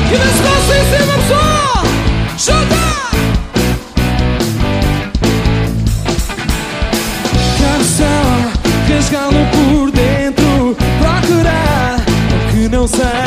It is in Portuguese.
E nesse nosso em cima, pessoal! Chuta! Canção, rasgá-lo por dentro, procurar o que não sei.